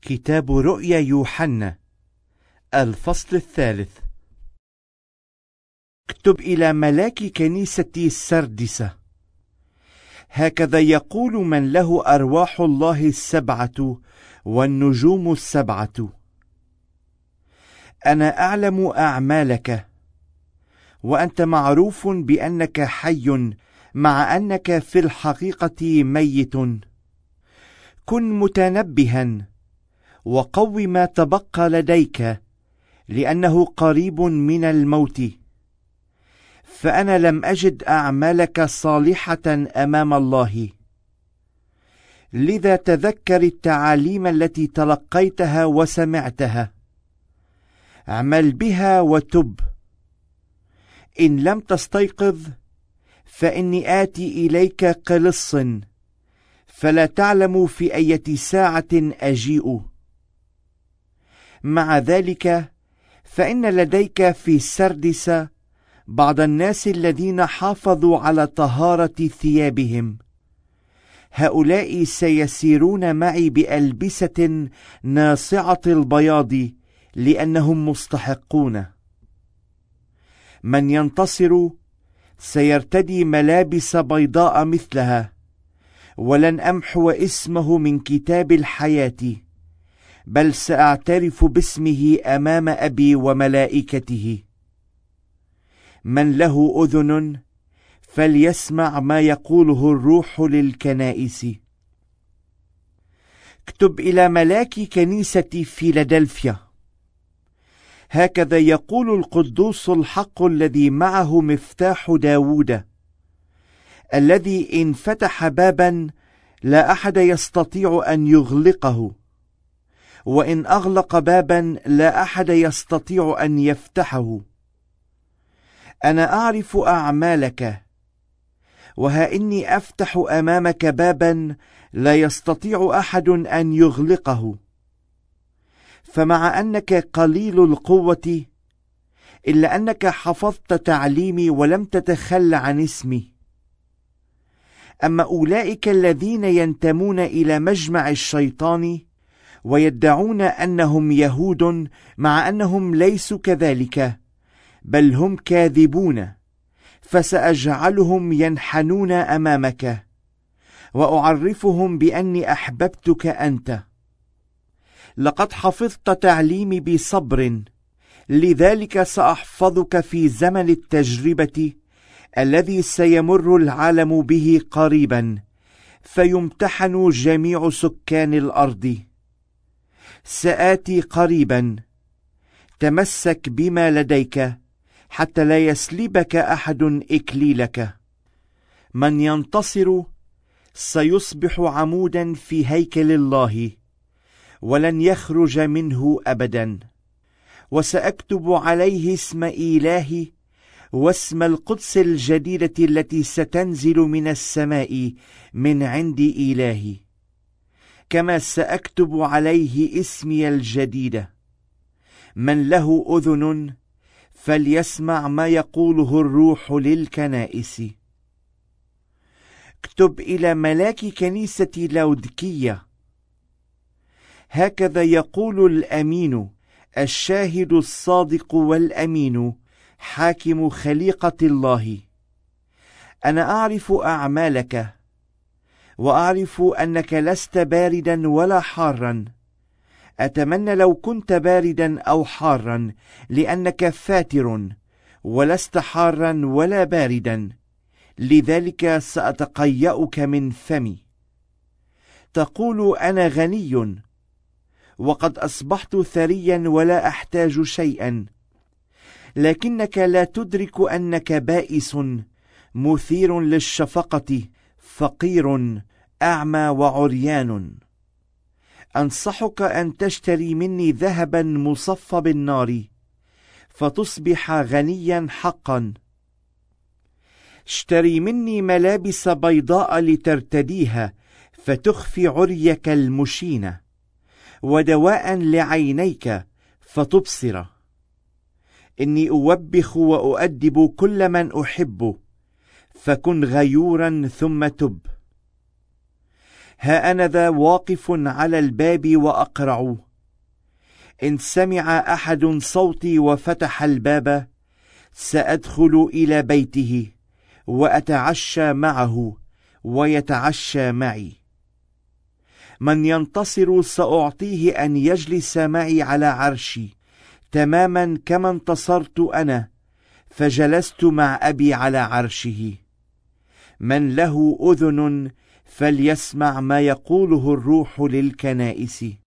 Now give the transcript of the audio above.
كتاب رؤيا يوحنا الفصل 3. اكتب إلى ملاك كنيسة السردسة: هكذا يقول من له أرواح الله السبعة والنجوم السبعة: أنا أعلم أعمالك، وأنت معروف بأنك حي مع أنك في الحقيقة ميت. كن متنبها وقو ما تبقى لديك، لأنه قريب من الموت. فأنا لم أجد أعمالك صالحة أمام الله. لذا تذكر التعاليم التي تلقيتها وسمعتها، اعمل بها وتب. إن لم تستيقظ فإني آتي إليك قلص، فلا تعلم في أية ساعة أجيء. مع ذلك فإن لديك في سردس بعض الناس الذين حافظوا على طهارة ثيابهم. هؤلاء سيسيرون معي بألبسة ناصعة البياض، لأنهم مستحقون. من ينتصر سيرتدي ملابس بيضاء مثلها، ولن أمحو اسمه من كتاب الحياة، بل سأعترف باسمه أمام أبي وملائكته. من له أذن فليسمع ما يقوله الروح للكنائس. اكتب إلى ملاك كنيسة فيلادلفيا: هكذا يقول القدوس الحق الذي معه مفتاح داود، الذي إن فتح بابا لا أحد يستطيع أن يغلقه، وإن أغلق بابا لا أحد يستطيع أن يفتحه. أنا أعرف أعمالك، وها إني أفتح أمامك بابا لا يستطيع أحد أن يغلقه. فمع أنك قليل القوة، إلا أنك حفظت تعليمي ولم تتخل عن اسمي. أما أولئك الذين ينتمون إلى مجمع الشيطان ويدعون أنهم يهود مع أنهم ليسوا كذلك، بل هم كاذبون، فسأجعلهم ينحنون أمامك، وأعرفهم بأني أحببتك أنت. لقد حفظت تعليمي بصبر، لذلك سأحفظك في زمن التجربة الذي سيمر العالم به قريبا، فيمتحن جميع سكان الأرض. سآتي قريبا، تمسك بما لديك حتى لا يسلبك أحد إكليلك. من ينتصر سيصبح عمودا في هيكل الله، ولن يخرج منه أبدا. وسأكتب عليه اسم إلهي واسم القدس الجديدة التي ستنزل من السماء من عند إلهي، كما سأكتب عليه اسمي الجديد. من له أذن فليسمع ما يقوله الروح للكنائس. اكتب إلى ملاك كنيسة لاودكية: هكذا يقول الأمين الشاهد الصادق والأمين، حاكم خليقة الله: أنا أعرف أعمالك، وأعرف أنك لست باردا ولا حارا. أتمنى لو كنت باردا أو حارا، لأنك فاتر، ولست حارا ولا باردا، لذلك سأتقيأك من فمي. تقول أنا غني، وقد أصبحت ثريا ولا أحتاج شيئا، لكنك لا تدرك أنك بائس، مثير للشفقة، فقير، أعمى وعريان. أنصحك أن تشتري مني ذهبا مصفى بالنار، فتصبح غنيا حقا. اشتري مني ملابس بيضاء لترتديها، فتخفي عريك المشين، ودواء لعينيك فتبصر. إني أوبخ وأؤدب كل من أحب، فكن غيورا ثم تب. ها أنا ذا واقف على الباب وأقرع، إن سمع أحد صوتي وفتح الباب سأدخل إلى بيته وأتعشى معه ويتعشى معي. من ينتصر سأعطيه أن يجلس معي على عرشي، تماما كما انتصرت أنا فجلست مع أبي على عرشه. من له أذن فليسمع ما يقوله الروح للكنائس.